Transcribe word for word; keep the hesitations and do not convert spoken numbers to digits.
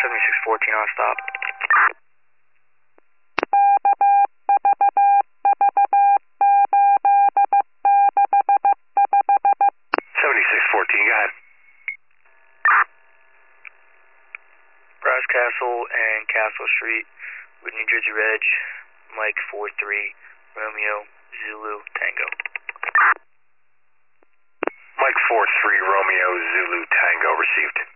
seventy-six fourteen on stop. seventy-six fourteen, go ahead. Brass Castle and Castle Street with New Jersey Reg, Mike four three, Romeo, Zulu, Tango. Mike four three, Romeo, Zulu, Tango, received.